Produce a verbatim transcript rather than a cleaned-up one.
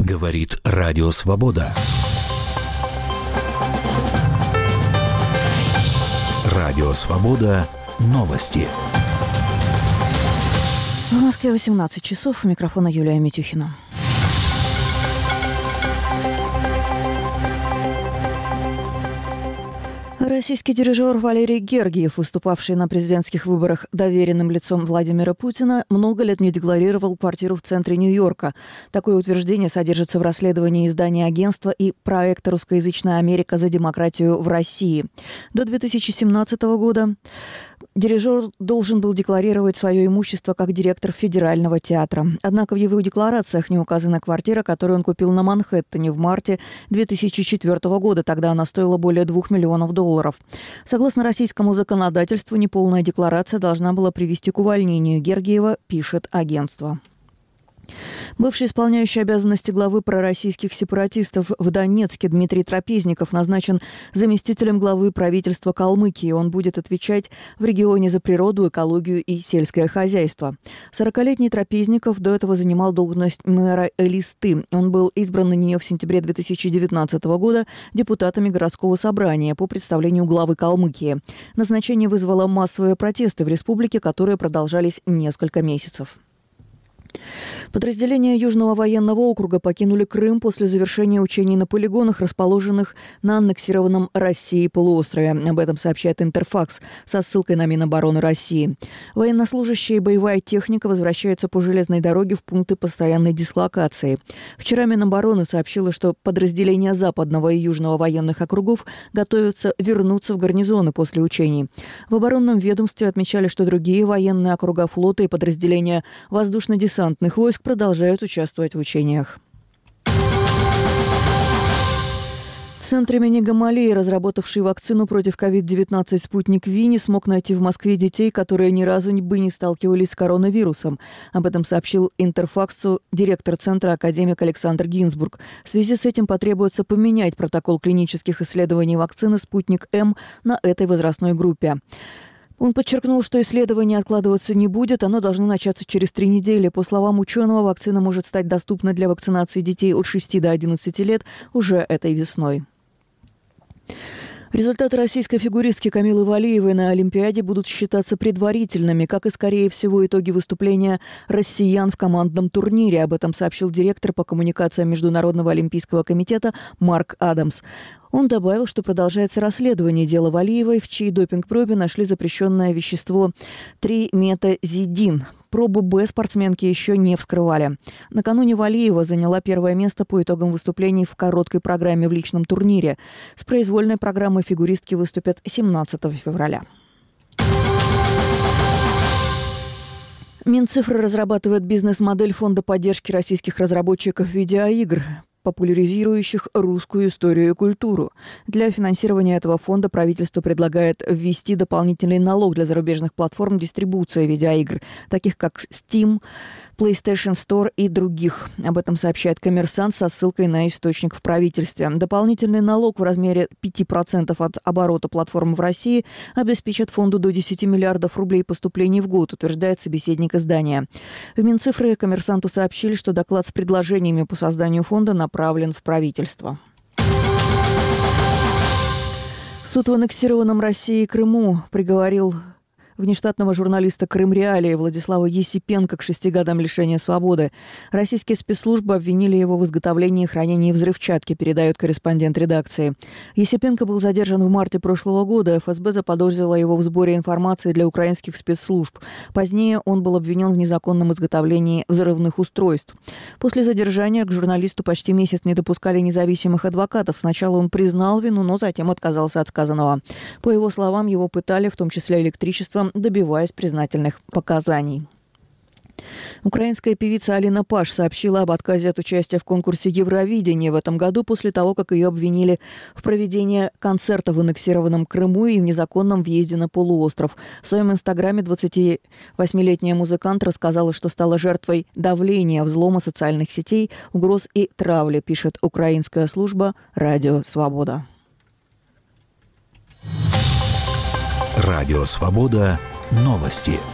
Говорит Радио Свобода. Радио Свобода. Новости. В Москве восемнадцать часов. У микрофона Юлия Митюхина. Российский дирижер Валерий Гергиев, выступавший на президентских выборах доверенным лицом Владимира Путина, много лет не декларировал квартиру в центре Нью-Йорка. Такое утверждение содержится в расследовании издания агентства и проекта «Русскоязычная Америка за демократию в России». До две тысячи семнадцатого года дирижер должен был декларировать свое имущество как директор федерального театра. Однако в его декларациях не указана квартира, которую он купил на Манхэттене в марте две тысячи четвёртого года. Тогда она стоила более двух миллионов долларов. Согласно российскому законодательству, неполная декларация должна была привести к увольнению Гергиева, пишет агентство. Бывший исполняющий обязанности главы пророссийских сепаратистов в Донецке Дмитрий Трапезников назначен заместителем главы правительства Калмыкии. Он будет отвечать в регионе за природу, экологию и сельское хозяйство. сорокалетний Трапезников до этого занимал должность мэра Элисты. Он был избран на нее в сентябре две тысячи девятнадцатого года депутатами городского собрания по представлению главы Калмыкии. Назначение вызвало массовые протесты в республике, которые продолжались несколько месяцев. Подразделения Южного военного округа покинули Крым после завершения учений на полигонах, расположенных на аннексированном Россией полуострове. Об этом сообщает Интерфакс со ссылкой на Минобороны России. Военнослужащие и боевая техника возвращаются по железной дороге в пункты постоянной дислокации. Вчера Минобороны сообщила, что подразделения Западного и Южного военных округов готовятся вернуться в гарнизоны после учений. В оборонном ведомстве отмечали, что другие военные округа флота и подразделения воздушно-десантных войск продолжают участвовать в учениях. Центр имени Гамалеи, разработавший вакцину против ковид девятнадцать «Спутник Ви», не смог найти в Москве детей, которые ни разу бы не сталкивались с коронавирусом. Об этом сообщил Интерфаксу директор центра академик Александр Гинзбург. В связи с этим потребуется поменять протокол клинических исследований вакцины «Спутник М» на этой возрастной группе. Он подчеркнул, что исследование откладываться не будет, оно должно начаться через три недели. По словам ученого, вакцина может стать доступна для вакцинации детей от шести до одиннадцати лет уже этой весной. Результаты российской фигуристки Камилы Валиевой на Олимпиаде будут считаться предварительными, как и, скорее всего, итоги выступления россиян в командном турнире. Об этом сообщил директор по коммуникациям Международного олимпийского комитета Марк Адамс. Он добавил, что продолжается расследование дела Валиевой, в чьей допинг-пробе нашли запрещенное вещество триметазидин. Пробу Б спортсменки еще не вскрывали. Накануне Валиева заняла первое место по итогам выступлений в короткой программе в личном турнире. С произвольной программой фигуристки выступят семнадцатого февраля. Минцифры разрабатывает бизнес-модель фонда поддержки российских разработчиков видеоигр, популяризирующих русскую историю и культуру. Для финансирования этого фонда правительство предлагает ввести дополнительный налог для зарубежных платформ дистрибуции видеоигр, таких как Steam, PlayStation Store и других. Об этом сообщает «Коммерсант» со ссылкой на источник в правительстве. Дополнительный налог в размере пяти процентов от оборота платформ в России обеспечит фонду до десяти миллиардов рублей поступлений в год, утверждает собеседник издания. В Минцифры и «Коммерсанту» сообщили, что доклад с предложениями по созданию фонда направлен в правительство. Суд в аннексированном Россией Крыму приговорил внештатного журналиста «Крым-Реалии» Владислава Есипенко к шести годам лишения свободы. Российские спецслужбы обвинили его в изготовлении и хранении взрывчатки, передает корреспондент редакции. Есипенко был задержан в марте прошлого года. эф эс бэ заподозрила его в сборе информации для украинских спецслужб. Позднее он был обвинен в незаконном изготовлении взрывных устройств. После задержания к журналисту почти месяц не допускали независимых адвокатов. Сначала он признал вину, но затем отказался от сказанного. По его словам, его пытали, в том числе электричеством, добиваясь признательных показаний. Украинская певица Алина Паш сообщила об отказе от участия в конкурсе Евровидения в этом году после того, как ее обвинили в проведении концерта в аннексированном Крыму и в незаконном въезде на полуостров. В своем инстаграме двадцативосьмилетняя музыкант рассказала, что стала жертвой давления, взлома социальных сетей, угроз и травли, пишет украинская служба «Радио Свобода». Радио Свобода. Новости.